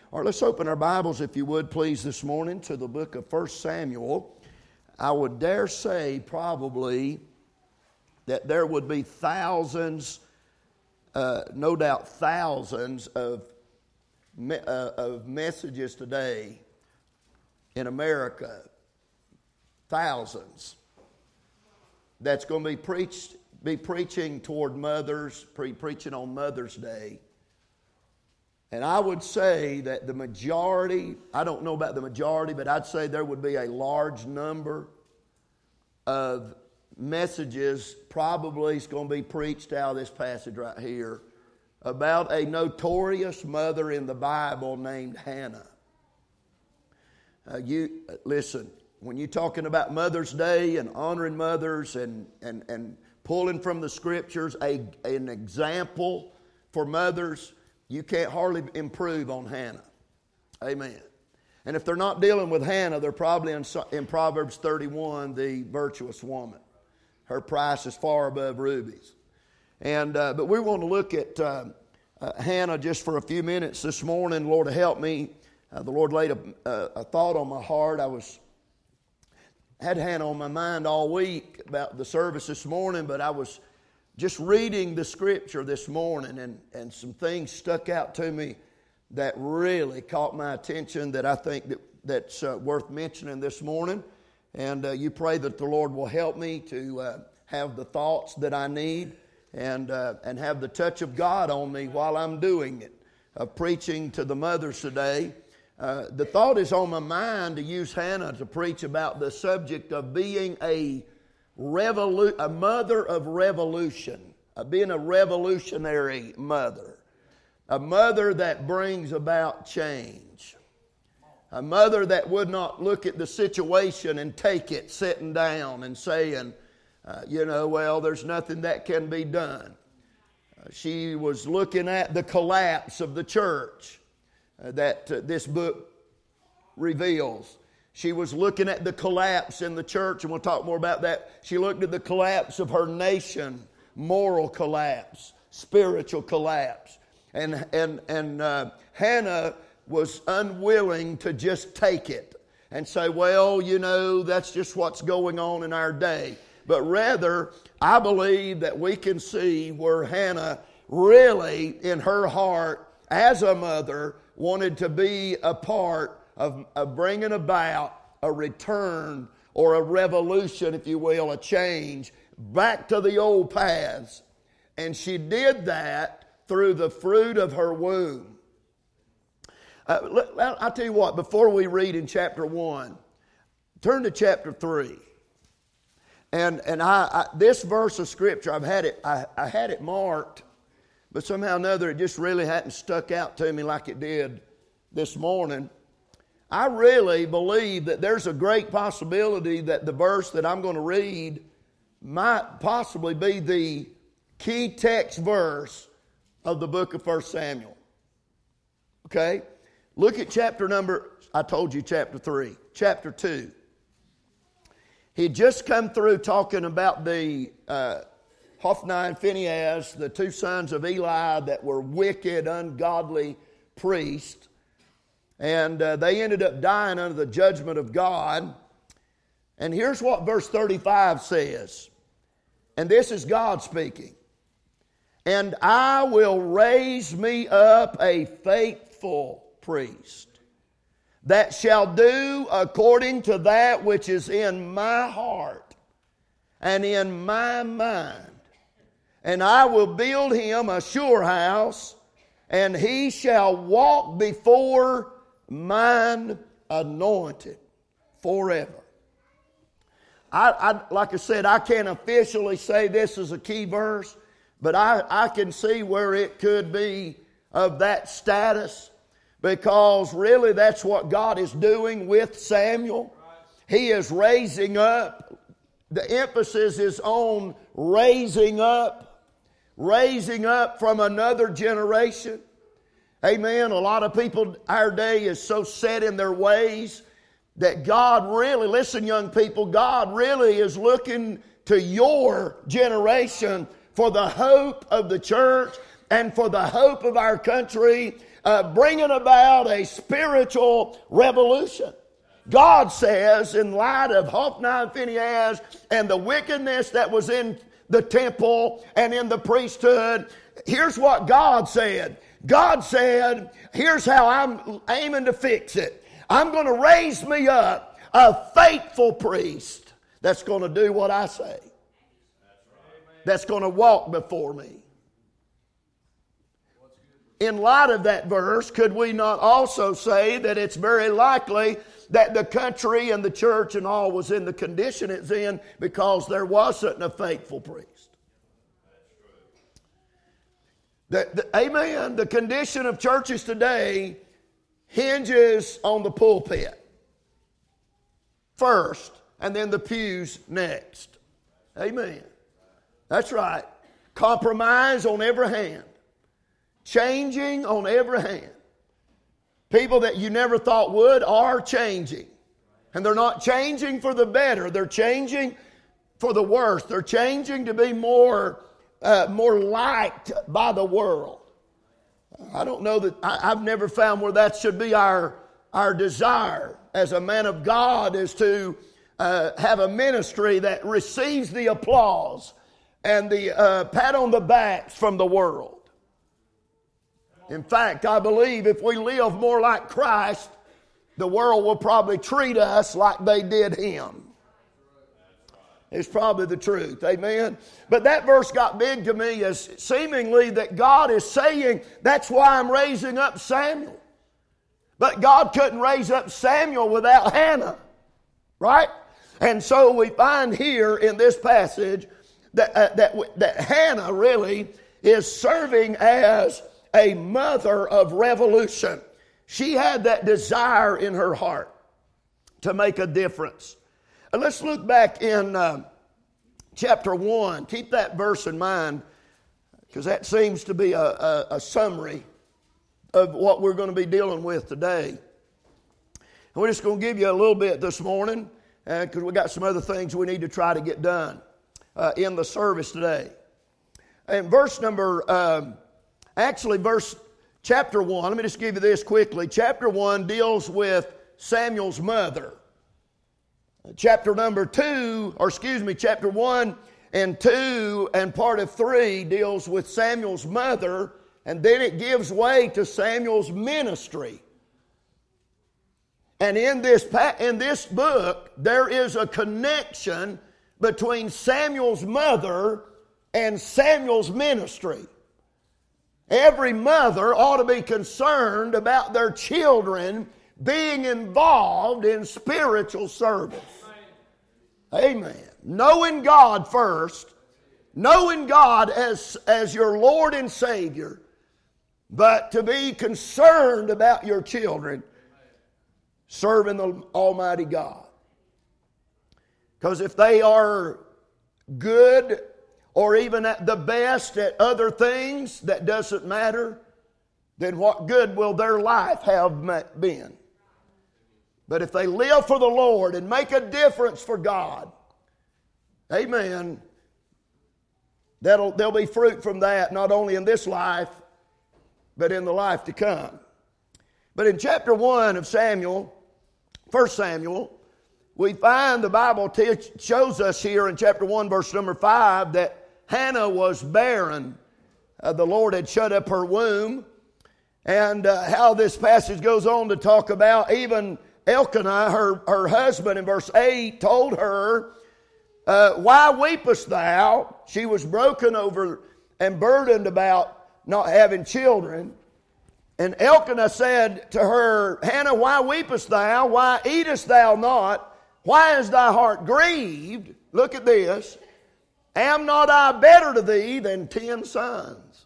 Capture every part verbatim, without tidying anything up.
All right, let's open our Bibles, if you would, please, this morning to the book of First Samuel. I would dare say probably that there would be thousands, uh, no doubt thousands of, me- uh, of messages today in America, thousands, that's going to be preached, be preaching toward mothers, pre- preaching on Mother's Day. And I would say that the majority, I don't know about the majority, but I'd say there would be a large number of messages probably is going to be preached out of this passage right here about a notorious mother in the Bible named Hannah. Uh, you listen, when you're talking about Mother's Day and honoring mothers and, and, and pulling from the Scriptures a, an example for mothers, you can't hardly improve on Hannah. Amen. And if they're not dealing with Hannah, they're probably in, in Proverbs thirty-one, the virtuous woman. Her price is far above rubies. And uh, but we want to look at uh, uh, Hannah just for a few minutes this morning. Lord, help me. Uh, the Lord laid a, a, a thought on my heart. I was had Hannah on my mind all week about the service this morning, but I was just reading the Scripture this morning, and, and some things stuck out to me that really caught my attention that I think that, that's uh, worth mentioning this morning. And uh, you pray that the Lord will help me to uh, have the thoughts that I need and, uh, and have the touch of God on me while I'm doing it, of preaching to the mothers today. Uh, the thought is on my mind to use Hannah to preach about the subject of being a Revolu- a mother of revolution, uh, being a revolutionary mother, a mother that brings about change, a mother that would not look at the situation and take it sitting down and saying, uh, you know, well, there's nothing that can be done. Uh, she was looking at the collapse of the church uh, that uh, this book reveals. She was looking at the collapse in the church, and we'll talk more about that. She looked at the collapse of her nation, moral collapse, spiritual collapse. And, and, and uh, Hannah was unwilling to just take it and say, well, you know, that's just what's going on in our day. But rather, I believe that we can see where Hannah really, in her heart, as a mother, wanted to be a part Of, of bringing about a return or a revolution, if you will, a change back to the old paths. And she did that through the fruit of her womb. Uh, I'll tell you what, before we read in chapter one, turn to chapter three. And and I, I this verse of Scripture, I've had it, I, I had it marked, but somehow or another it just really hadn't stuck out to me like it did this morning. I really believe that there's a great possibility that the verse that I'm going to read might possibly be the key text verse of the book of First Samuel. Okay? Look at chapter number, I told you chapter three, chapter two. He had just come through talking about the uh, Hophni and Phinehas, the two sons of Eli that were wicked, ungodly priests. And uh, they ended up dying under the judgment of God. And here's what verse thirty-five says. And this is God speaking. And I will raise me up a faithful priest that shall do according to that which is in my heart and in my mind. And I will build him a sure house, and he shall walk before mine anointed forever. I, I like I said, I can't officially say this is a key verse, but I, I can see where it could be of that status, because really that's what God is doing with Samuel. He is raising up. The emphasis is on raising up, raising up from another generation. Amen. A lot of people, our day is so set in their ways that God really, listen young people, God really is looking to your generation for the hope of the church and for the hope of our country uh, bringing about a spiritual revolution. God says, in light of Hophni and Phinehas and the wickedness that was in the temple and in the priesthood, here's what God said. God said, here's how I'm aiming to fix it. I'm going to raise me up a faithful priest that's going to do what I say. That's going to walk before me. In light of that verse, could we not also say that it's very likely that the country and the church and all was in the condition it's in because there wasn't a faithful priest? The, the, amen. The condition of churches today hinges on the pulpit first and then the pews next. Amen. That's right. Compromise on every hand. Changing on every hand. People that you never thought would are changing. And they're not changing for the better. They're changing for the worse. They're changing to be more, uh, more liked by the world. I don't know that, I, I've never found where that should be our, our desire as a man of God, is to uh, have a ministry that receives the applause and the uh, pat on the backs from the world. In fact, I believe if we live more like Christ, the world will probably treat us like they did Him. It's probably the truth. Amen? But that verse got big to me as seemingly that God is saying, that's why I'm raising up Samuel. But God couldn't raise up Samuel without Hannah. Right? And so we find here in this passage that, uh, that, that Hannah really is serving as a mother of revolution. She had that desire in her heart to make a difference. And let's look back in uh, chapter one. Keep that verse in mind, because that seems to be a, a, a summary of what we're going to be dealing with today. And we're just going to give you a little bit this morning, because uh, we got some other things we need to try to get done uh, in the service today. And verse number... Um, Actually, verse chapter one, let me just give you this quickly. Chapter one deals with Samuel's mother. Chapter number two, or excuse me, chapter one and two and part of three deals with Samuel's mother, and then it gives way to Samuel's ministry. And in this, in this book, there is a connection between Samuel's mother and Samuel's ministry. Every mother ought to be concerned about their children being involved in spiritual service. Amen. Knowing God first, knowing God as, as your Lord and Savior, but to be concerned about your children serving the Almighty God. Because if they are good, or even at the best at other things that doesn't matter, then what good will their life have been? But if they live for the Lord and make a difference for God, amen, that'll, there'll be fruit from that, not only in this life, but in the life to come. But in chapter one of Samuel, First Samuel, we find the Bible t- shows us here in chapter one, verse number five, that Hannah was barren. Uh, the Lord had shut up her womb. And uh, how this passage goes on to talk about even Elkanah, her, her husband, in verse eight, told her, uh, why weepest thou? She was broken over and burdened about not having children. And Elkanah said to her, Hannah, why weepest thou? Why eatest thou not? Why is thy heart grieved? Look at this. Am not I better to thee than ten sons?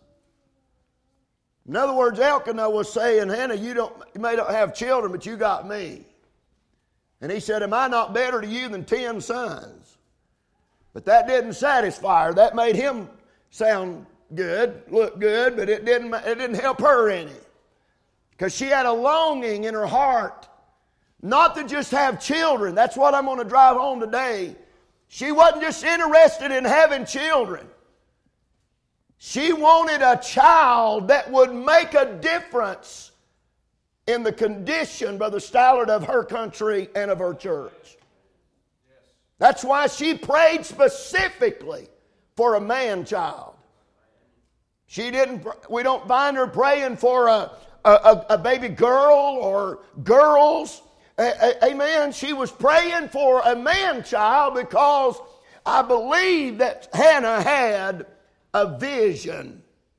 In other words, Elkanah was saying, Hannah, you, don't, you may not have children, but you got me. And he said, am I not better to you than ten sons? But that didn't satisfy her. That made him sound good, look good, but it didn't, it didn't help her any. Because she had a longing in her heart not to just have children. That's what I'm going to drive home today. She wasn't just interested in having children. She wanted a child that would make a difference in the condition, Brother Stallard, of her country and of her church. That's why she prayed specifically for a man child. She didn't, we don't find her praying for a, a, a baby girl or girls. Amen. She was praying for a man child because I believe that Hannah had a vision.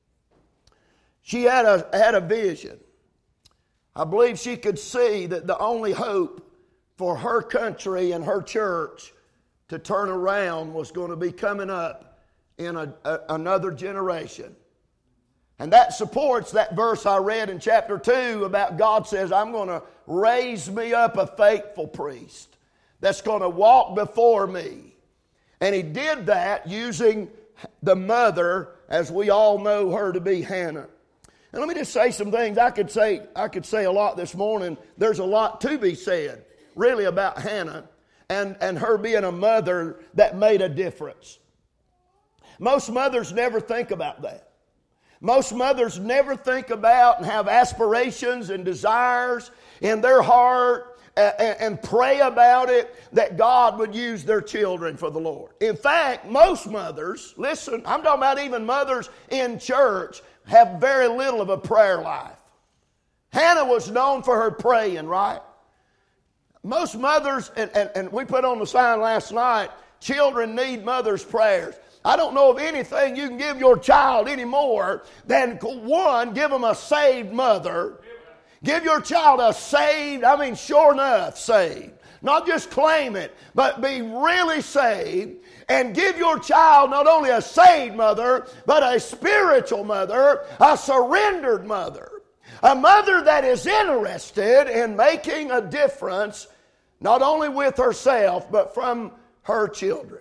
She had a, had a vision. I believe she could see that the only hope for her country and her church to turn around was going to be coming up in a, a, another generation. And that supports that verse I read in chapter two about God says, I'm going to raise me up a faithful priest that's going to walk before me. And he did that using the mother, as we all know her to be, Hannah. And let me just say some things. I could say, I could say a lot this morning. There's a lot to be said, really, about Hannah and, and her being a mother that made a difference. Most mothers never think about that. Most mothers never think about and have aspirations and desires in their heart and, and pray about it that God would use their children for the Lord. In fact, most mothers, listen, I'm talking about even mothers in church, have very little of a prayer life. Hannah was known for her praying, right? Most mothers, and, and, and we put on the sign last night, children need mothers' prayers. I don't know of anything you can give your child any more than, one, give them a saved mother. Give your child a saved, I mean, sure enough, saved. Not just claim it, but be really saved. And give your child not only a saved mother, but a spiritual mother, a surrendered mother. A mother that is interested in making a difference, not only with herself, but from her children.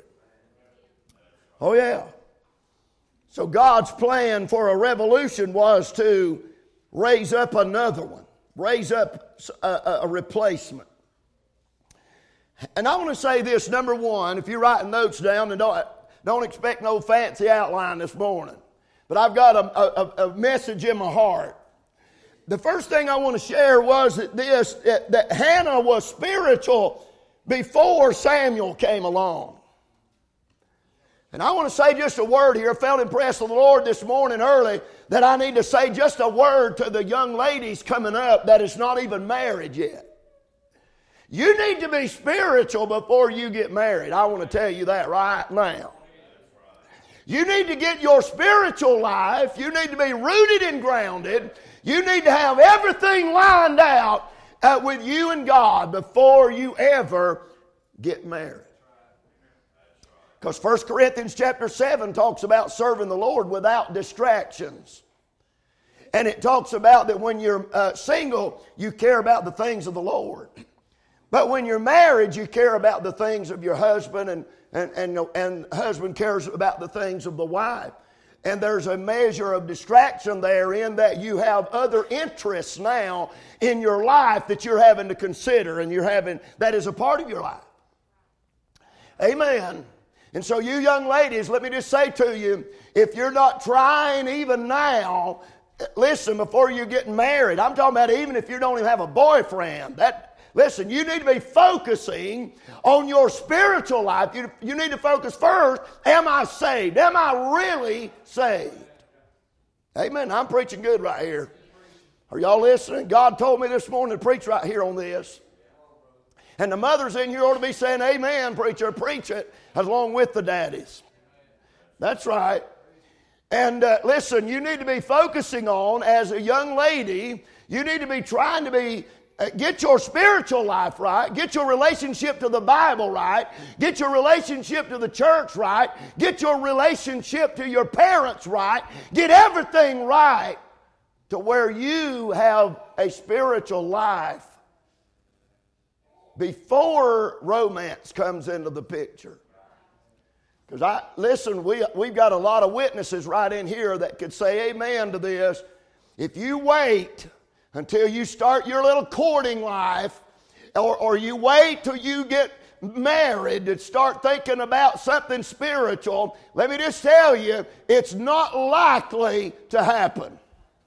Oh, yeah. So God's plan for a revolution was to raise up another one, raise up a, a, a replacement. And I want to say this, number one, if you're writing notes down, and don't, don't expect no fancy outline this morning, but I've got a, a, a message in my heart. The first thing I want to share was that this, that, that Hannah was spiritual before Samuel came along. And I want to say just a word here. I felt impressed with the Lord this morning early that I need to say just a word to the young ladies coming up that is not even married yet. You need to be spiritual before you get married. I want to tell you that right now. You need to get your spiritual life. You need to be rooted and grounded. You need to have everything lined out uh, with you and God before you ever get married. Because First Corinthians chapter seven talks about serving the Lord without distractions. And it talks about that when you're uh, single, you care about the things of the Lord. But when you're married, you care about the things of your husband, and, and, and, and husband cares about the things of the wife. And there's a measure of distraction there in that you have other interests now in your life that you're having to consider, and you're having, that is a part of your life. Amen. And so you young ladies, let me just say to you, if you're not trying even now, listen, before you're getting married, I'm talking about even if you don't even have a boyfriend, that, listen, you need to be focusing on your spiritual life. You, you need to focus first, am I saved? Am I really saved? Amen. I'm preaching good right here. Are y'all listening? God told me this morning to preach right here on this. And the mothers in here ought to be saying, amen, preacher, preach it, along with the daddies. That's right. And uh, listen, you need to be focusing on, as a young lady, you need to be trying to be, uh, get your spiritual life right, get your relationship to the Bible right, get your relationship to the church right, get your relationship to your parents right, get everything right to where you have a spiritual life before romance comes into the picture. Because I listen, we, we've got a lot of witnesses right in here that could say amen to this. If you wait until you start your little courting life, or, or you wait till you get married to start thinking about something spiritual, let me just tell you, it's not likely to happen.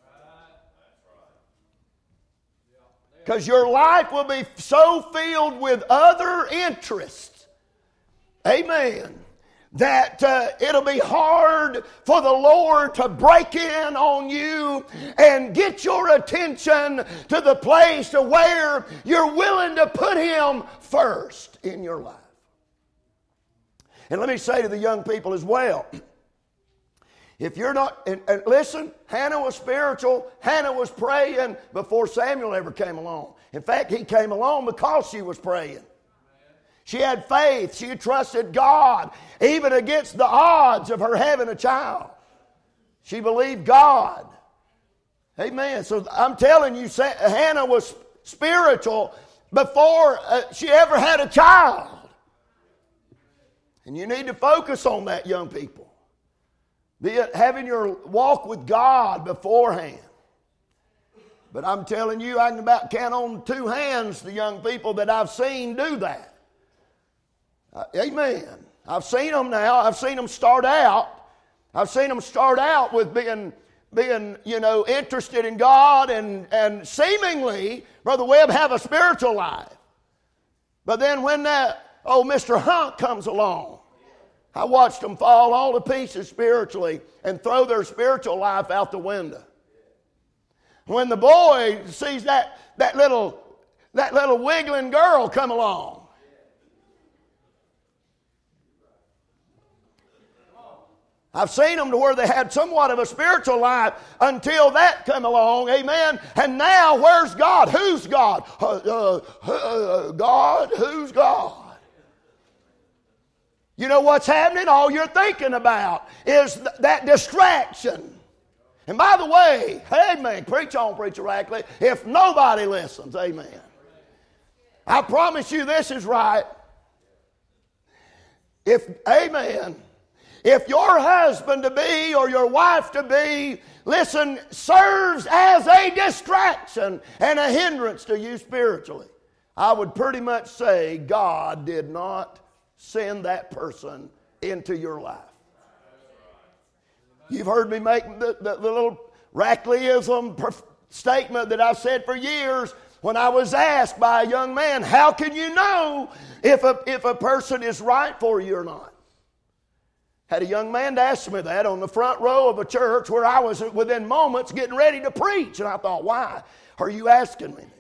Because your life will be so filled with other interests, amen, that uh, it'll be hard for the Lord to break in on you and get your attention to the place to where you're willing to put Him first in your life. And let me say to the young people as well, if you're not, and, and listen, Hannah was spiritual. Hannah was praying before Samuel ever came along. In fact, he came along because she was praying. She had faith. She trusted God, even against the odds of her having a child. She believed God. Amen. So I'm telling you, Hannah was spiritual before uh, she ever had a child. And you need to focus on that, young people. Be it having your walk with God beforehand. But I'm telling you, I can about count on two hands the young people that I've seen do that. Uh, amen. I've seen them now. I've seen them start out. I've seen them start out with being, being you know, interested in God and, and seemingly, Brother Webb, have a spiritual life. But then when that old Mister Hunk comes along, I watched them fall all to pieces spiritually and throw their spiritual life out the window. When the boy sees that, that little that little wiggling girl come along, I've seen them to where they had somewhat of a spiritual life until that come along, amen. And now, where's God? Who's God? Uh, uh, uh, God? Who's God? You know what's happening? All you're thinking about is th- that distraction. And by the way, amen, preach on, Preacher Rackley, if nobody listens, amen. I promise you this is right. If, amen, if your husband to be or your wife to be, listen, serves as a distraction and a hindrance to you spiritually, I would pretty much say God did not send that person into your life. You've heard me make the, the, the little Rackleyism statement that I've said for years when I was asked by a young man, how can you know if a, if a person is right for you or not? Had a young man to ask me that on the front row of a church where I was within moments getting ready to preach. And I thought, why are you asking me this?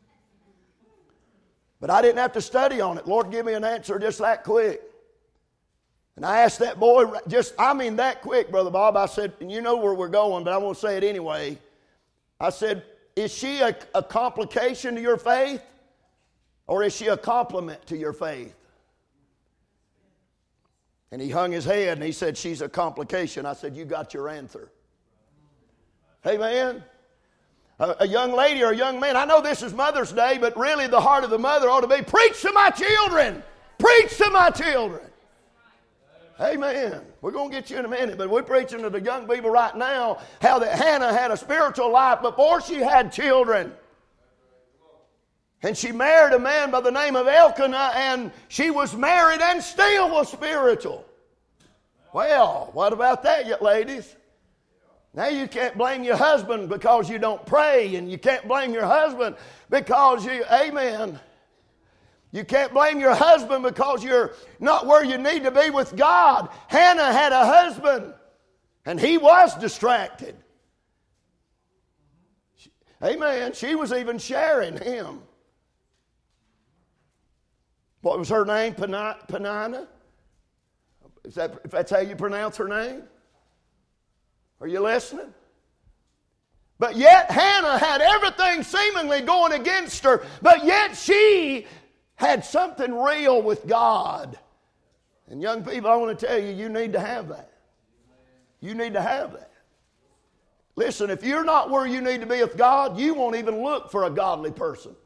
But I didn't have to study on it. Lord, give me an answer just that quick. And I asked that boy, just, I mean that quick, Brother Bob. I said, and you know where we're going, but I won't say it anyway. I said, is she a, a complication to your faith? Or is she a complement to your faith? And he hung his head and he said, she's a complication. I said, you got your answer. Amen. A, a young lady or a young man, I know this is Mother's Day, but really the heart of the mother ought to be, preach to my children. Preach to my children. Amen. We're going to get you in a minute, but we're preaching to the young people right now how that Hannah had a spiritual life before she had children. And she married a man by the name of Elkanah, and she was married and still was spiritual. Well, what about that, you ladies? Now you can't blame your husband because you don't pray, and you can't blame your husband because you, amen. You can't blame your husband because you're not where you need to be with God. Hannah had a husband, and he was distracted. Amen. She was even sharing him. What was her name? Peninnah? Is that, if that's how you pronounce her name? Are you listening? But yet Hannah had everything seemingly going against her, but yet she had something real with God. And young people, I want to tell you, you need to have that. You need to have that. Listen, if you're not where you need to be with God, you won't even look for a godly person.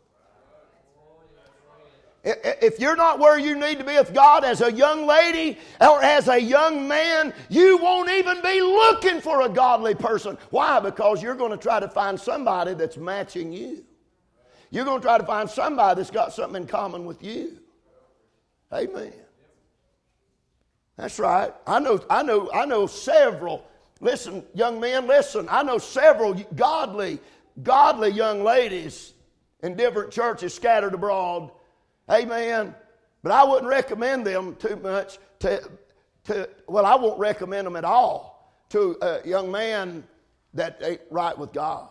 If you're not where you need to be with God as a young lady or as a young man, you won't even be looking for a godly person. Why? Because you're going to try to find somebody that's matching you. You're going to try to find somebody that's got something in common with you. Amen. That's right. I know, I know, I know several. Listen, young men, listen. I know several godly, godly young ladies in different churches scattered abroad. Amen. But I wouldn't recommend them too much to, to well, I won't recommend them at all to a young man that ain't right with God.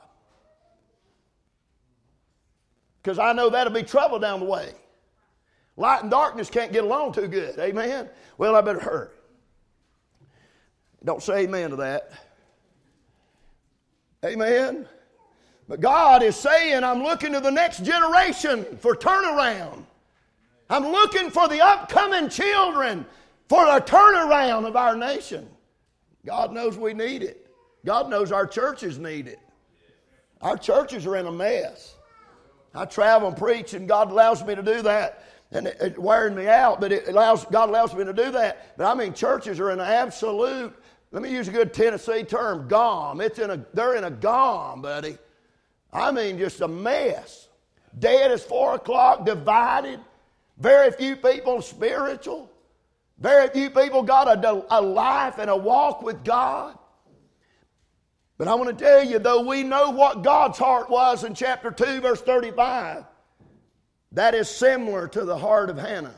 Because I know that'll be trouble down the way. Light and darkness can't get along too good. Amen. Well, I better hurry. Don't say amen to that. Amen. But God is saying, I'm looking to the next generation for turnaround. I'm looking for the upcoming children for a turnaround of our nation. God knows we need it. God knows our churches need it. Our churches are in a mess. I travel and preach, and God allows me to do that. And it, it's wearing me out, but it allows God allows me to do that. But I mean, churches are in an absolute, let me use a good Tennessee term, gom. It's in a, they're in a gom, buddy. I mean, just a mess. Dead as four o'clock, divided. Very few people spiritual. Very few people got a, a life and a walk with God. But I want to tell you, though we know what God's heart was in chapter two, verse thirty-five, that is similar to the heart of Hannah.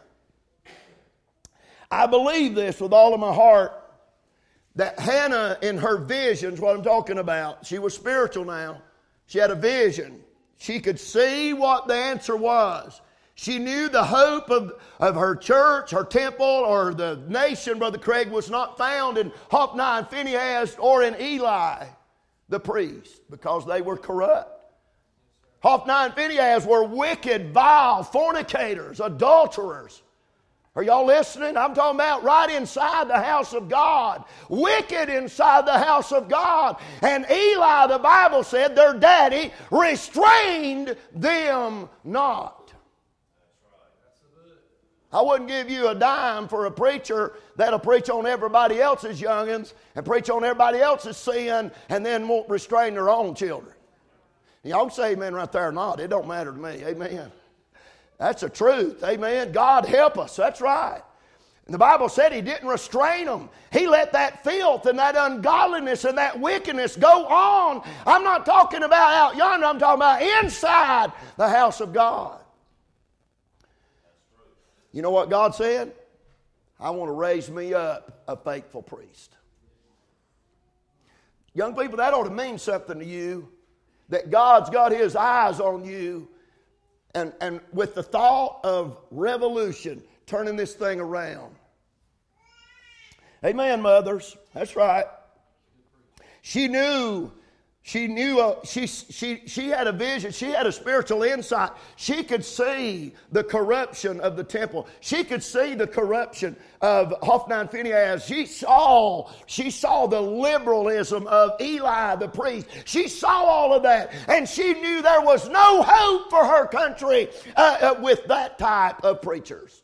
I believe this with all of my heart, that Hannah in her visions, what I'm talking about, she was spiritual now. She had a vision. She could see what the answer was. She knew the hope of, of her church, her temple, or the nation, Brother Craig, was not found in Hophni and Phinehas or in Eli, the priest, because they were corrupt. Hophni and Phinehas were wicked, vile, fornicators, adulterers. Are y'all listening? I'm talking about right inside the house of God. Wicked inside the house of God. And Eli, the Bible said, their daddy restrained them not. I wouldn't give you a dime for a preacher that'll preach on everybody else's youngins and preach on everybody else's sin and then won't restrain their own children. Y'all can say amen right there or not. It don't matter to me. Amen. That's the truth. Amen. God help us. That's right. And the Bible said He didn't restrain them. He let that filth and that ungodliness and that wickedness go on. I'm not talking about out yonder. I'm talking about inside the house of God. You know what God said? I want to raise me up a faithful priest. Young people, that ought to mean something to you. That God's got His eyes on you, and, and with the thought of revolution, turning this thing around. Amen, mothers. That's right. She knew, she knew, uh, she, she, she had a vision. She had a spiritual insight. She could see the corruption of the temple. She could see the corruption of Hophni and Phinehas. She saw, she saw the liberalism of Eli the priest. She saw all of that. And she knew there was no hope for her country uh, uh, with that type of preachers.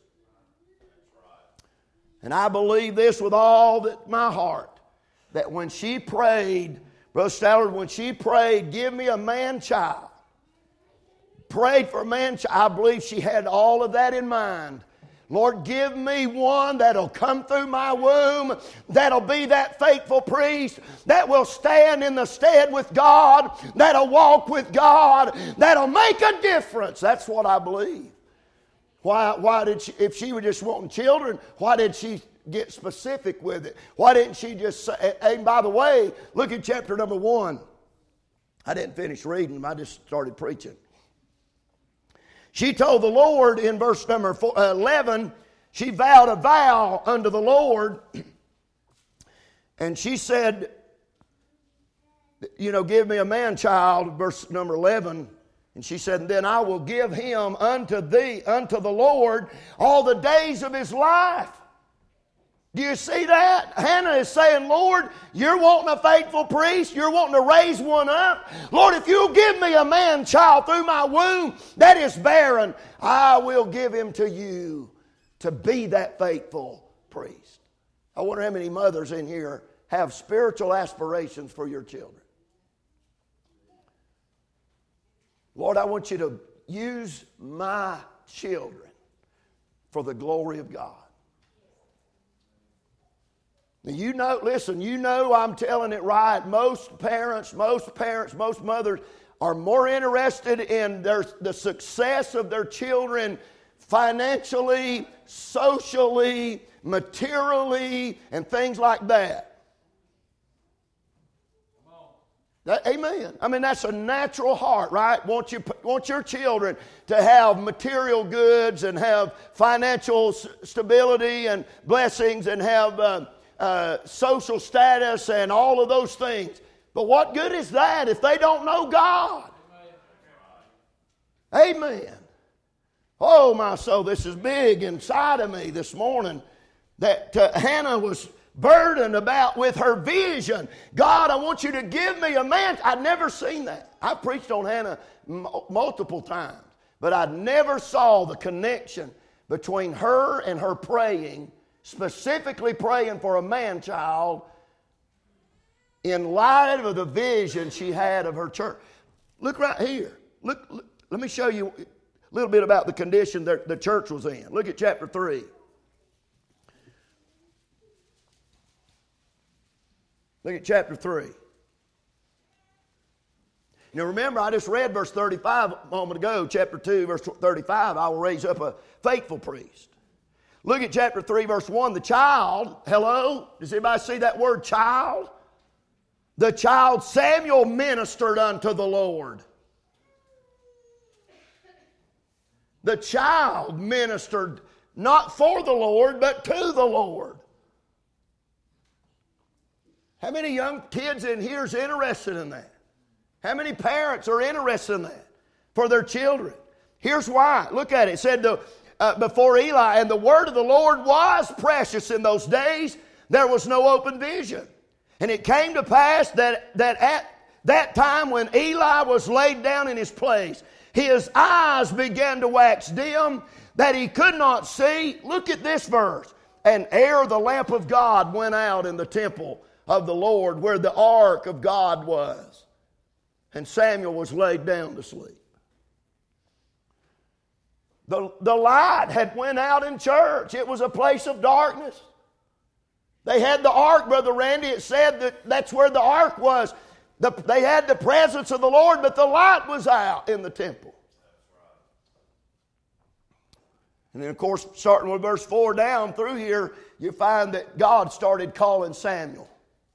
And I believe this with all that my heart, that when she prayed, Brother Stallard, when she prayed, give me a man-child, prayed for a man-child, I believe she had all of that in mind. Lord, give me one that'll come through my womb, that'll be that faithful priest, that will stand in the stead with God, that'll walk with God, that'll make a difference. That's what I believe. Why, why did she, if she was just wanting children, why did she get specific with it? Why didn't she just say, and by the way, look at chapter number one. I didn't finish reading them, I just started preaching. She told the Lord in verse number eleven, she vowed a vow unto the Lord, and she said, you know, give me a man-child, verse number eleven. And she said, and then I will give him unto thee, unto the Lord, all the days of his life. Do you see that? Hannah is saying, Lord, you're wanting a faithful priest. You're wanting to raise one up. Lord, if you'll give me a man-child through my womb that is barren, I will give him to you to be that faithful priest. I wonder how many mothers in here have spiritual aspirations for your children. Lord, I want you to use my children for the glory of God. Now you know, listen, you know I'm telling it right. Most parents, most parents, most mothers are more interested in their, the success of their children financially, socially, materially, and things like that. That, amen. I mean, that's a natural heart, right? Want you want your children to have material goods and have financial s- stability and blessings and have uh, uh, social status and all of those things. But what good is that if they don't know God? Amen. Oh, my soul, this is big inside of me this morning that uh, Hannah was burdened about with her vision. God, I want you to give me a man. I'd never seen that. I preached on Hannah m- multiple times, but I never saw the connection between her and her praying, specifically praying for a man-child in light of the vision she had of her church. Look right here. Look, look let me show you a little bit about the condition that the church was in. Look at chapter three. Look at chapter three. Now remember, I just read verse thirty-five a moment ago, chapter two, verse thirty-five, I will raise up a faithful priest. Look at chapter three, verse one. The child, hello? Does anybody see that word child? The child Samuel ministered unto the Lord. The child ministered not for the Lord, but to the Lord. How many young kids in here is interested in that? How many parents are interested in that for their children? Here's why. Look at it. It said the, uh, before Eli, and the word of the Lord was precious in those days. There was no open vision. And it came to pass that, that at that time when Eli was laid down in his place, his eyes began to wax dim, that he could not see. Look at this verse. And ere the lamp of God went out in the temple of the Lord, where the ark of God was, and Samuel was laid down to sleep. The, the light had went out in church. It was a place of darkness. They had the ark, Brother Randy. It said that that's where the ark was. The, they had the presence of the Lord, but the light was out in the temple. And then, of course, starting with verse four down through here, you find that God started calling Samuel.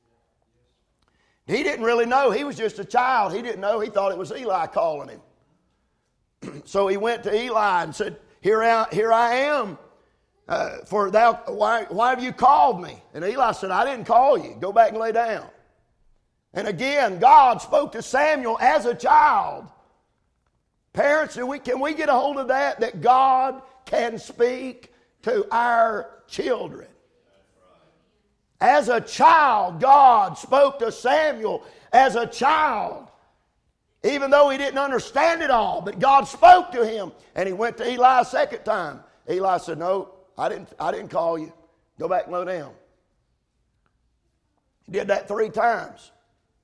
He didn't really know. He was just a child. He didn't know. He thought it was Eli calling him. So he went to Eli and said, Here I, here I am. Uh, for thou, why, why have you called me? And Eli said, I didn't call you. Go back and lay down. And again, God spoke to Samuel as a child. Parents, do we, can we get a hold of that? That God can speak to our children. As a child, God spoke to Samuel as a child. Even though he didn't understand it all, but God spoke to him. And he went to Eli a second time. Eli said, no, I didn't, I didn't call you. Go back and lay down. He did that three times.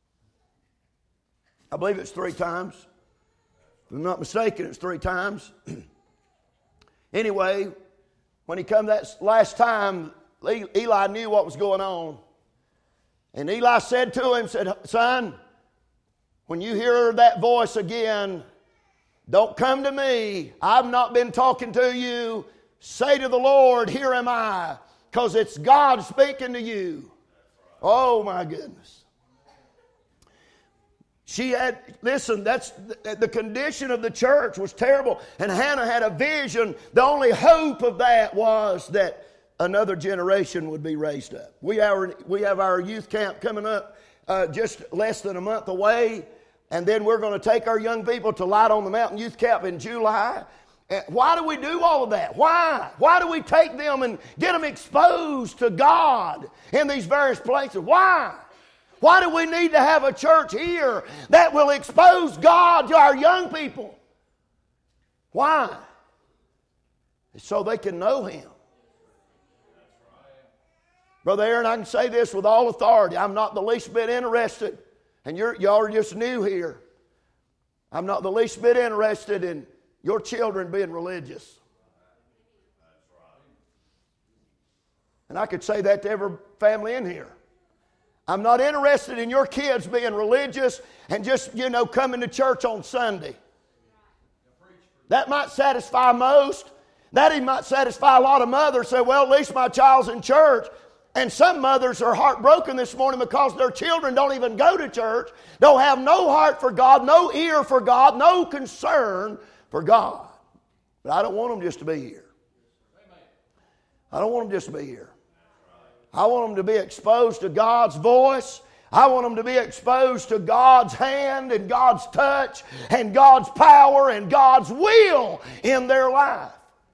I believe it's three times. If I'm not mistaken, it's three times. Anyway, when he come that last time, Eli knew what was going on. And Eli said to him, said, son, when you hear that voice again, don't come to me. I've not been talking to you. Say to the Lord, here am I, because it's God speaking to you. Oh, my goodness. She had, listen, that's the, the condition of the church was terrible. And Hannah had a vision. The only hope of that was that another generation would be raised up. We, our, we have our youth camp coming up uh, just less than a month away. And then we're going to take our young people to Light on the Mountain Youth Camp in July. And why do we do all of that? Why? Why do we take them and get them exposed to God in these various places? Why? Why do we need to have a church here that will expose God to our young people? Why? So they can know Him. Brother Aaron, I can say this with all authority. I'm not the least bit interested, and you're, y'all are just new here. I'm not the least bit interested in your children being religious. And I could say that to every family in here. I'm not interested in your kids being religious and just, you know, coming to church on Sunday. That might satisfy most. That even might satisfy a lot of mothers. Say, well, at least my child's in church. And some mothers are heartbroken this morning because their children don't even go to church, don't have no heart for God, no ear for God, no concern for God. But I don't want them just to be here. I don't want them just to be here. I want them to be exposed to God's voice. I want them to be exposed to God's hand and God's touch and God's power and God's will in their life.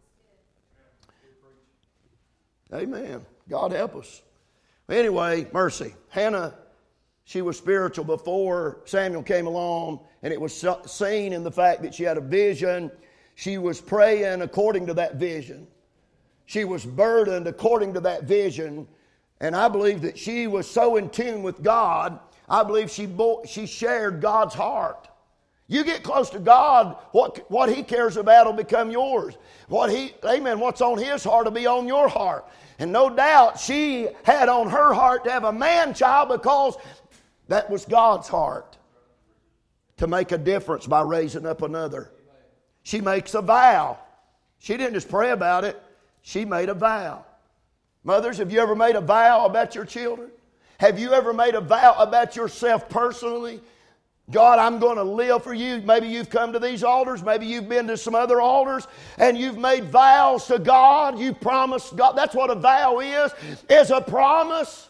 Amen. God help us. Anyway, mercy. Hannah, she was spiritual before Samuel came along, and it was seen in the fact that she had a vision. She was praying according to that vision. She was burdened according to that vision. And I believe that she was so in tune with God, I believe she bo- she shared God's heart. You get close to God, what, what He cares about will become yours. What He, amen, what's on His heart will be on your heart. And no doubt she had on her heart to have a man-child because that was God's heart. To make a difference by raising up another. She makes a vow. She didn't just pray about it. She made a vow. Mothers, have you ever made a vow about your children? Have you ever made a vow about yourself personally? God, I'm going to live for you. Maybe you've come to these altars. Maybe you've been to some other altars and you've made vows to God. You promised God. That's what a vow is, is a promise.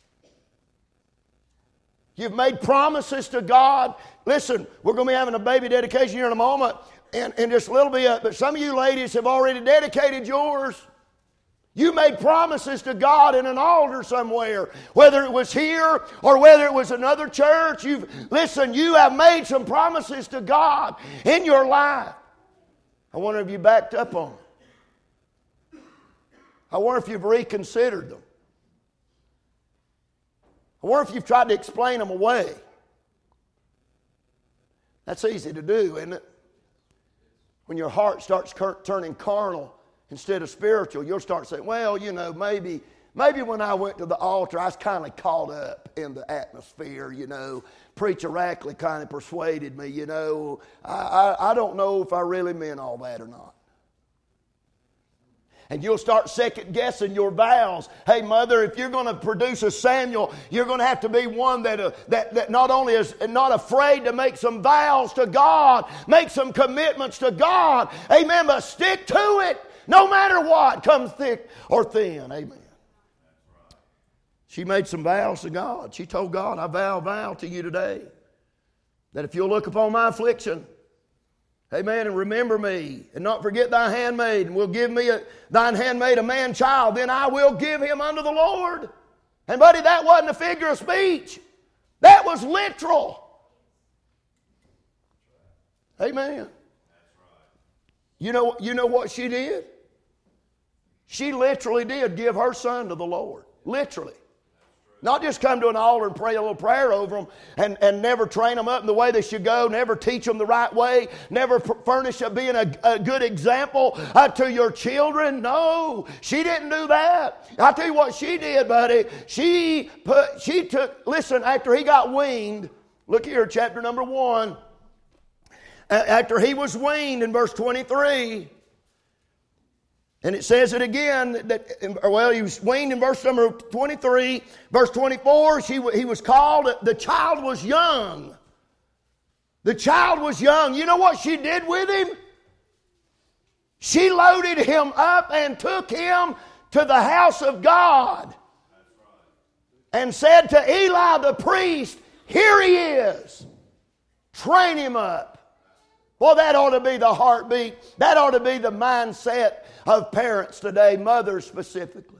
You've made promises to God. Listen, we're going to be having a baby dedication here in a moment and, and just a little bit. But some of you ladies have already dedicated yours. You made promises to God in an altar somewhere, whether it was here or whether it was another church. You've, listen, you have made some promises to God in your life. I wonder if you backed up on them. I wonder if you've reconsidered them. I wonder if you've tried to explain them away. That's easy to do, isn't it? When your heart starts turning carnal instead of spiritual, you'll start saying, well, you know, maybe maybe when I went to the altar, I was kind of caught up in the atmosphere, you know. Preacher Rackley kind of persuaded me, you know. I, I, I don't know if I really meant all that or not. And you'll start second-guessing your vows. Hey, mother, if you're going to produce a Samuel, you're going to have to be one that, uh, that, that not only is not afraid to make some vows to God, make some commitments to God, amen, but stick to it. No matter what, come thick or thin. Amen. She made some vows to God. She told God, I vow, vow to you today that if you'll look upon my affliction, amen, and remember me, and not forget thy handmaid, and will give me a, thine handmaid a man-child, then I will give him unto the Lord. And buddy, that wasn't a figure of speech. That was literal. Amen. You know, you know what she did? She literally did give her son to the Lord. Literally. Not just come to an altar and pray a little prayer over them and, and never train them up in the way they should go, never teach them the right way, never furnish a, being a, a good example uh, to your children. No, she didn't do that. I'll tell you what she did, buddy. She put, she took, listen, after he got weaned, look here, chapter number one. After he was weaned in verse twenty-three, and it says it again, that well, he was weaned in verse number twenty-three. Verse twenty-four, she, he was called, the child was young. The child was young. You know what she did with him? She loaded him up and took him to the house of God and said to Eli the priest, here he is. Train him up. Well, that ought to be the heartbeat. That ought to be the mindset of parents today, mothers specifically.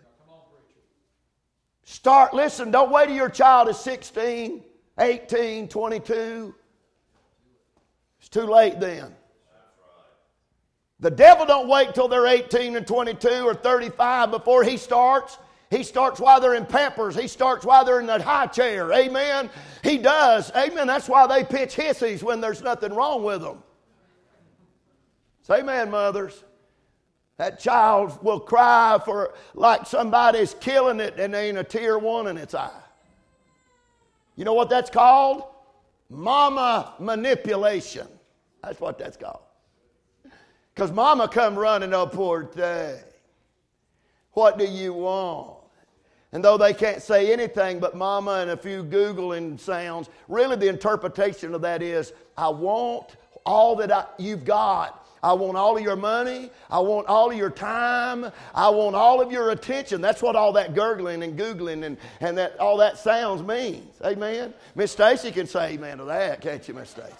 Start, listen, don't wait till your child is sixteen, eighteen, twenty-two. It's too late then. The devil don't wait till they're eighteen and twenty-two or thirty-five before he starts. He starts while they're in Pampers. He starts while they're in that high chair. Amen. He does. Amen. That's why they pitch hissies when there's nothing wrong with them. Say amen, mothers. That child will cry for like somebody's killing it and there ain't a tear one in its eye. You know what that's called? Mama manipulation. That's what that's called. Because mama come running up, poor thing. What do you want? And though they can't say anything but mama and a few Googling sounds, really the interpretation of that is, I want all that I, you've got. I want all of your money. I want all of your time. I want all of your attention. That's what all that gurgling and googling and, and that all that sounds means. Amen? Miss Stacy can say amen to that, can't you, Miss Stacy?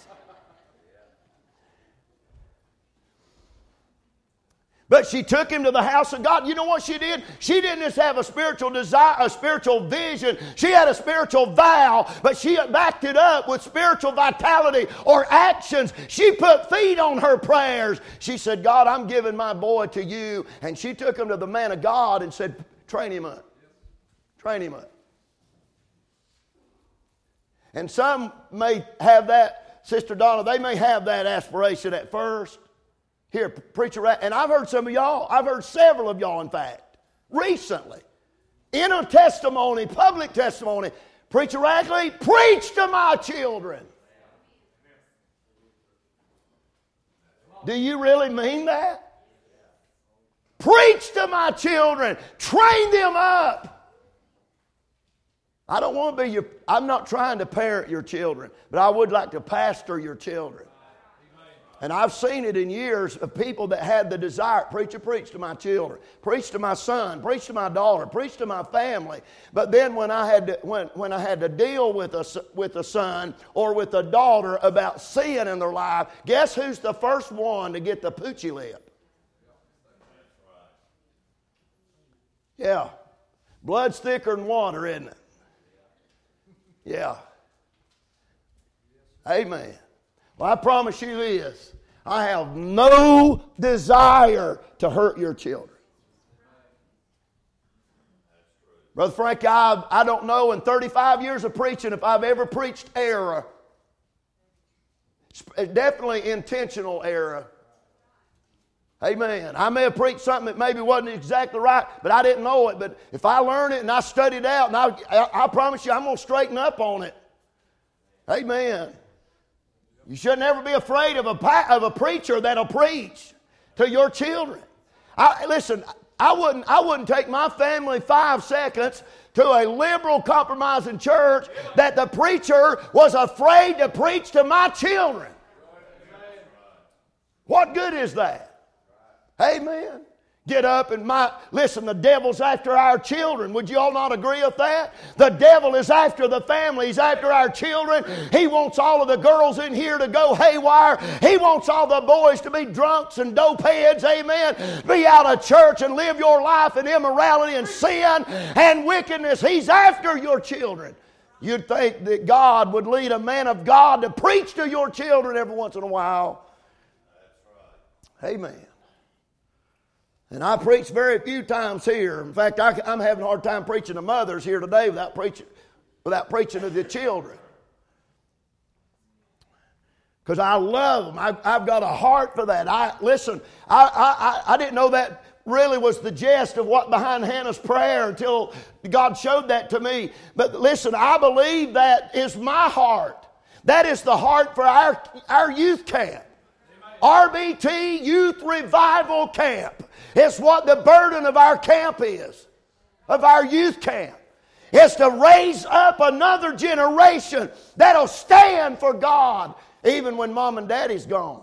But she took him to the house of God. You know what she did? She didn't just have a spiritual desire, a spiritual vision. She had a spiritual vow, but she backed it up with spiritual vitality or actions. She put feet on her prayers. She said, God, I'm giving my boy to you. And she took him to the man of God and said, train him up. Train him up. And some may have that, Sister Donna, they may have that aspiration at first. Here, preacher, and I've heard some of y'all, I've heard several of y'all, in fact, recently, in a testimony, public testimony, Preacher Rackley, preach to my children. Do you really mean that? Preach to my children. Train them up. I don't want to be your, I'm not trying to parent your children, but I would like to pastor your children. And I've seen it in years of people that had the desire, preacher, preach to my children, preach to my son, preach to my daughter, preach to my family. But then when I had to, when, when I had to deal with a, with a son or with a daughter about sin in their life, guess who's the first one to get the poochie lip? Yeah. Blood's thicker than water, isn't it? Yeah. Amen. Well, I promise you this. I have no desire to hurt your children. Brother Frank, I, I don't know in thirty-five years of preaching if I've ever preached error. Definitely intentional error. Amen. I may have preached something that maybe wasn't exactly right, but I didn't know it. But if I learn it and I study it out, and I, I, I promise you I'm going to straighten up on it. Amen. You shouldn't ever be afraid of a, of a preacher that'll preach to your children. I, listen, I wouldn't, I wouldn't take my family five seconds to a liberal compromising church that the preacher was afraid to preach to my children. What good is that? Amen. Get up and my, listen, the devil's after our children. Would you all not agree with that? The devil is after the family. He's after our children. He wants all of the girls in here to go haywire. He wants all the boys to be drunks and dope heads. Amen. Be out of church and live your life in immorality and sin and wickedness. He's after your children. You'd think that God would lead a man of God to preach to your children every once in a while. Amen. And I preach very few times here. In fact, I, I'm having a hard time preaching to mothers here today without preaching, without preaching to the children. Because I love them. I, I've got a heart for that. I listen. I, I I didn't know that really was the gist of what behind Hannah's prayer until God showed that to me. But listen, I believe that is my heart. That is the heart for our our youth camp. R B T Youth Revival Camp. It's what the burden of our camp is, of our youth camp. It's to raise up another generation that'll stand for God even when mom and daddy's gone.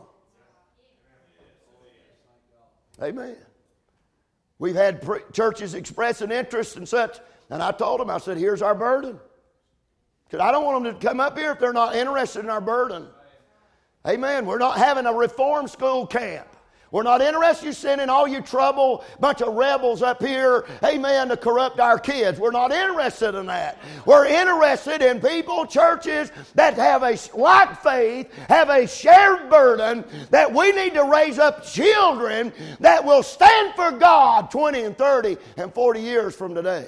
Amen. We've had pre- churches expressing interest and such, and I told them, I said, here's our burden. Because I don't want them to come up here if they're not interested in our burden. Amen. We're not having a reform school camp. We're not interested in sending all you trouble, bunch of rebels up here, amen, to corrupt our kids. We're not interested in that. We're interested in people, churches that have a like faith, have a shared burden that we need to raise up children that will stand for God twenty and thirty and forty years from today.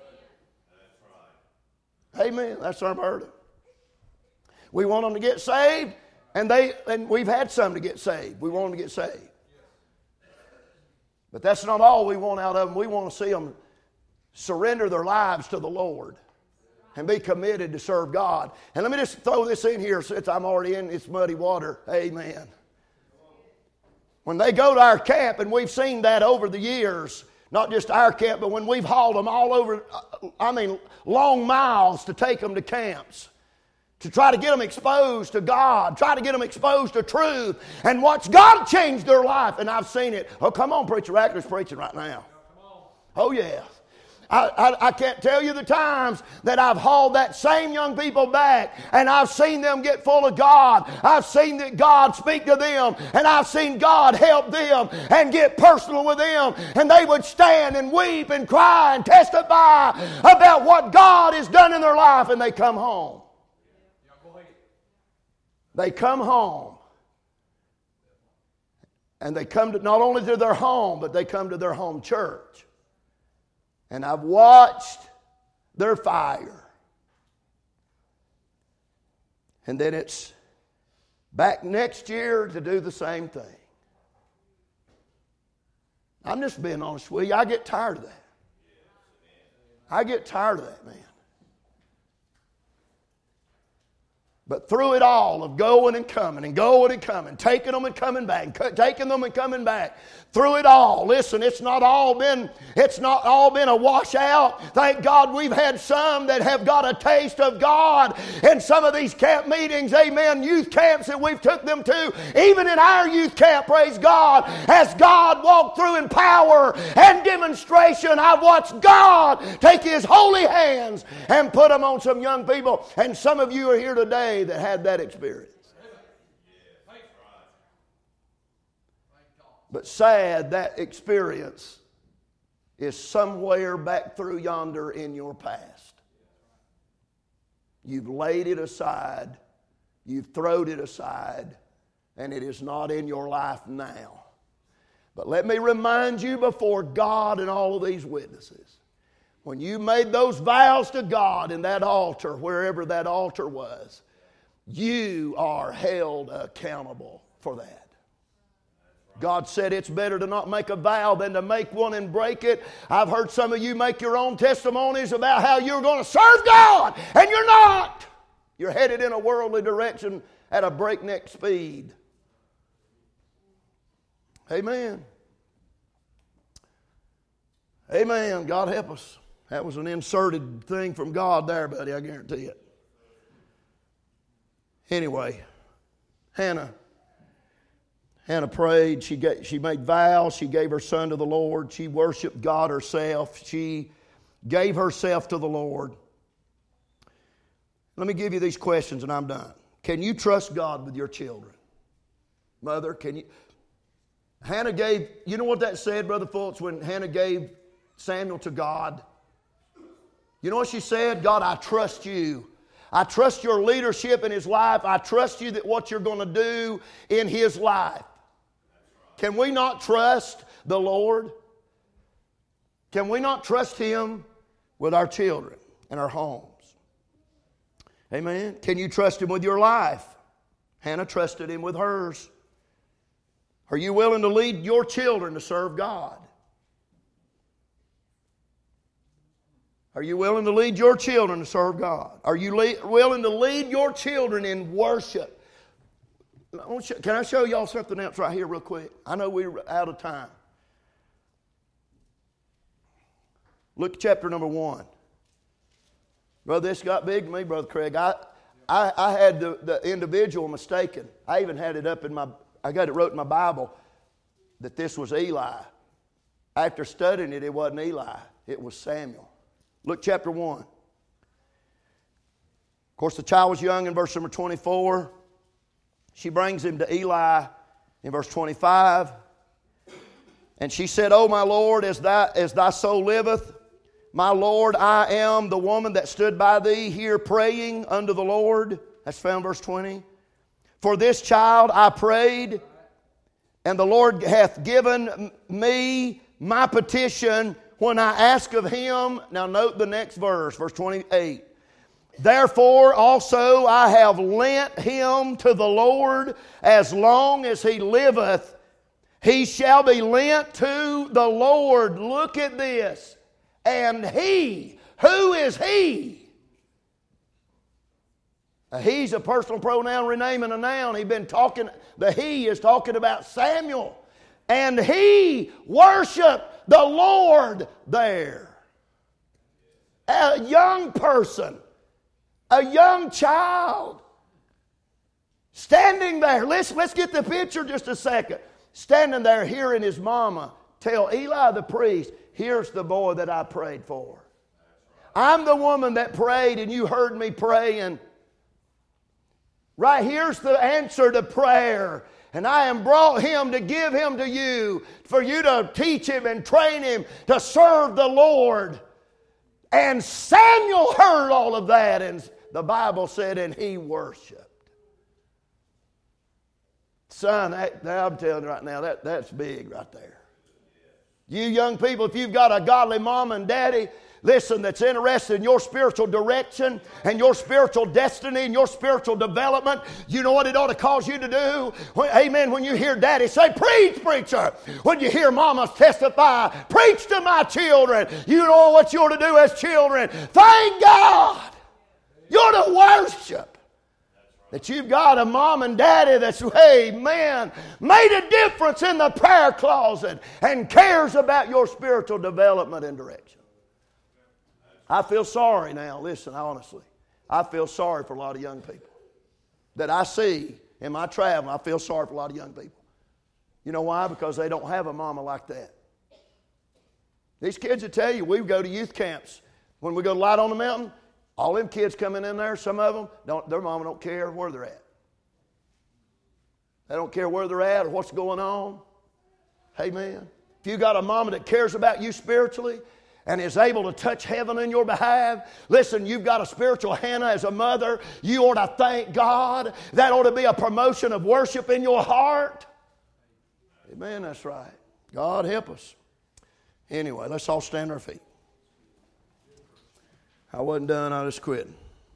Amen. That's our burden. We want them to get saved. And they and we've had some to get saved. We want them to get saved. But that's not all we want out of them. We want to see them surrender their lives to the Lord and be committed to serve God. And let me just throw this in here since I'm already in this muddy water. Amen. When they go to our camp, and we've seen that over the years, not just our camp, but when we've hauled them all over, I mean, long miles to take them to camps, to try to get them exposed to God, try to get them exposed to truth, and watch God change their life. And I've seen it. Oh, come on, Preacher Rackler's preaching right now. Oh, yeah. I, I, I can't tell you the times that I've hauled that same young people back and I've seen them get full of God. I've seen that God speak to them, and I've seen God help them and get personal with them, and they would stand and weep and cry and testify about what God has done in their life, and they come home. They come home. And they come to not only to their home, but they come to their home church. And I've watched their fire. And then it's back next year to do the same thing. I'm just being honest with you. I get tired of that. I get tired of that, man. But through it all of going and coming and going and coming, taking them and coming back, taking them and coming back, through it all, listen, it's not all been, it's not all been a washout. Thank God we've had some that have got a taste of God in some of these camp meetings, amen, youth camps that we've took them to. Even in our youth camp, praise God, as God walked through in power and demonstration, I've watched God take His holy hands and put them on some young people. And some of you are here today that had that experience. But sad, that experience is somewhere back through yonder in your past. You've laid it aside, you've thrown it aside, and it is not in your life now. But let me remind you before God and all of these witnesses, when you made those vows to God in that altar, wherever that altar was, you are held accountable for that. God said it's better to not make a vow than to make one and break it. I've heard some of you make your own testimonies about how you're going to serve God, and you're not. You're headed in a worldly direction at a breakneck speed. Amen. Amen. God help us. That was an inserted thing from God there, buddy. I guarantee it. Anyway, Hannah. Hannah prayed. She, gave, she made vows. She gave her son to the Lord. She worshiped God herself. She gave herself to the Lord. Let me give you these questions and I'm done. Can you trust God with your children? Mother, can you? Hannah gave, you know what that said, Brother Fultz, when Hannah gave Samuel to God? You know what she said? God, I trust you. I trust your leadership in his life. I trust you that what you're going to do in his life. Can we not trust the Lord? Can we not trust him with our children and our homes? Amen. Can you trust him with your life? Hannah trusted him with hers. Are you willing to lead your children to serve God? Are you willing to lead your children to serve God? Are you le- willing to lead your children in worship? Can I show y'all something else right here real quick? I know we're out of time. Look at chapter number one. Brother, this got big to me, Brother Craig. I, I, I had the, the individual mistaken. I even had it up in my, I got it wrote in my Bible that this was Eli. After studying it, it wasn't Eli. It was Samuel. Look, chapter one. Of course, the child was young in verse number twenty-four. She brings him to Eli in verse twenty-five. And she said, O my Lord, as thy, as thy soul liveth, my Lord, I am the woman that stood by thee here praying unto the Lord. That's found in verse twenty. For this child I prayed, and the Lord hath given me my petition when I ask of him. Now note the next verse, verse twenty-eight. Therefore also I have lent him to the Lord as long as he liveth, He shall be lent to the Lord. Look at this. And he, who is he? Uh, he's a personal pronoun renaming a noun. He's been talking, the he is talking about Samuel. And he worshiped the Lord there. A young person, a young child, standing there. Let's, let's get the picture just a second. Standing there hearing his mama tell Eli the priest, here's the boy that I prayed for. I'm the woman that prayed and you heard me praying. Right here's the answer to prayer. And I am brought him to give him to you, for you to teach him and train him to serve the Lord. And Samuel heard all of that, and the Bible said, and he worshiped. Son, that, that, I'm telling you right now, that, that's big right there. You young people, if you've got a godly mom and daddy, listen, that's interested in your spiritual direction and your spiritual destiny and your spiritual development, you know what it ought to cause you to do? When, amen. When you hear daddy say, preach, preacher. When you hear mamas testify, preach to my children. You know what you ought to do as children. Thank God. You ought to worship. That you've got a mom and daddy that's, hey, man, made a difference in the prayer closet and cares about your spiritual development and direction. I feel sorry now, listen, honestly. I feel sorry for a lot of young people that I see in my travel. I feel sorry for a lot of young people. You know why? Because they don't have a mama like that. These kids will tell you, we go to youth camps. When we go to Light on the Mountain, all them kids coming in there, some of them, don't, their mama don't care where they're at. They don't care where they're at or what's going on. Amen. If you got a mama that cares about you spiritually and is able to touch heaven in your behalf, listen, you've got a spiritual Hannah as a mother. You ought to thank God. That ought to be a promotion of worship in your heart. Amen, that's right. God help us. Anyway, let's all stand on our feet. I wasn't done, I just quit.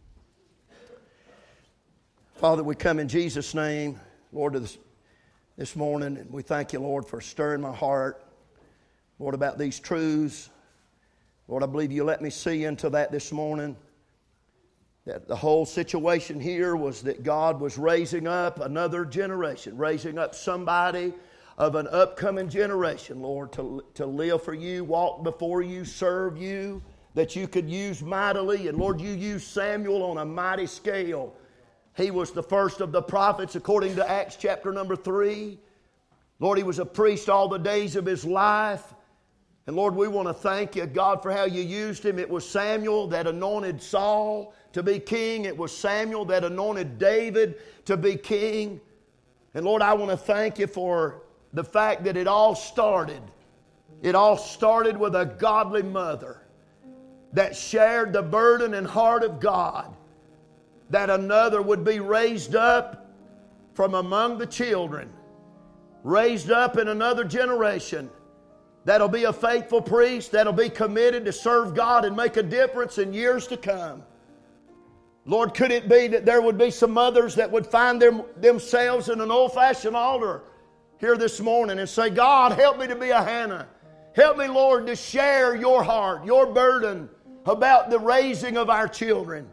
Father, we come in Jesus' name, Lord, this, this morning, and we thank you, Lord, for stirring my heart, Lord, about these truths. Lord, I believe you let me see into that this morning, that the whole situation here was that God was raising up another generation, raising up somebody of an upcoming generation, Lord, to, to live for you, walk before you, serve you, that you could use mightily. And Lord, you used Samuel on a mighty scale. He was the first of the prophets according to Acts chapter number three. Lord, he was a priest all the days of his life. And Lord, we want to thank you, God, for how you used him. It was Samuel that anointed Saul to be king. It was Samuel that anointed David to be king. And Lord, I want to thank you for the fact that it all started. It all started with a godly mother that shared the burden and heart of God, that another would be raised up from among the children, raised up in another generation, that'll be a faithful priest, that'll be committed to serve God and make a difference in years to come. Lord, could it be that there would be some mothers that would find them, themselves in an old-fashioned altar here this morning and say, God, help me to be a Hannah. Help me, Lord, to share your heart, your burden about the raising of our children.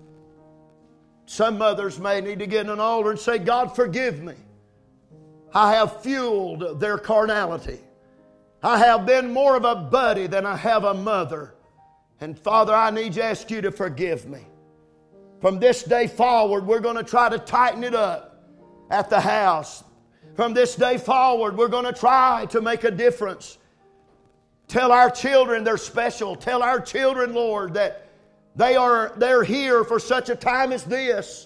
Some mothers may need to get in an altar and say, God, forgive me. I have fueled their carnality. I have been more of a buddy than I have a mother. And Father, I need to ask you to forgive me. From this day forward, we're going to try to tighten it up at the house. From this day forward, we're going to try to make a difference. Tell our children they're special. Tell our children, Lord, that they are, they're here for such a time as this.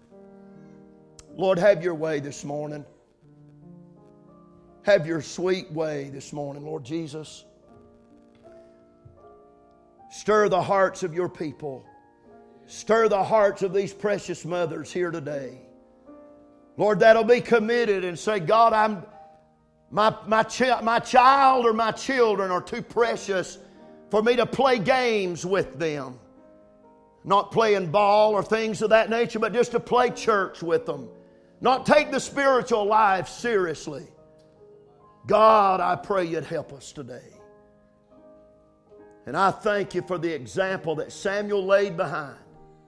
Lord, have your way this morning. Have your sweet way this morning, Lord Jesus. Stir the hearts of your people. Stir the hearts of these precious mothers here today. Lord, that'll be committed and say, God, I'm my, my, chi- my child or my children are too precious for me to play games with them. Not playing ball or things of that nature, but just to play church with them. Not take the spiritual life seriously. God, I pray You'd help us today. And I thank You for the example that Samuel laid behind.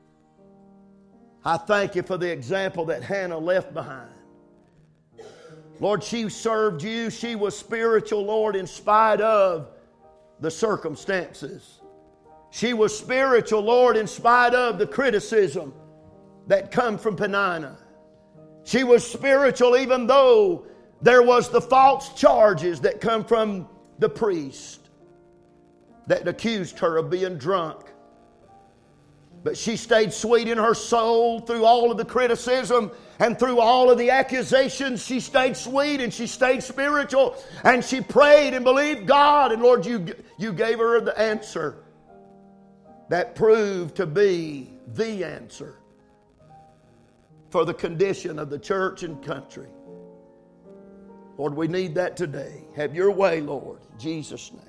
I thank You for the example that Hannah left behind. Lord, she served You. She was spiritual, Lord, in spite of the circumstances. She was spiritual, Lord, in spite of the criticism that come from Peninnah. She was spiritual even though there was the false charges that come from the priest that accused her of being drunk. But she stayed sweet in her soul through all of the criticism and through all of the accusations. She stayed sweet and she stayed spiritual, and she prayed and believed God. And Lord, you, you gave her the answer that proved to be the answer for the condition of the church and country. Lord, we need that today. Have Your way, Lord, in Jesus' name.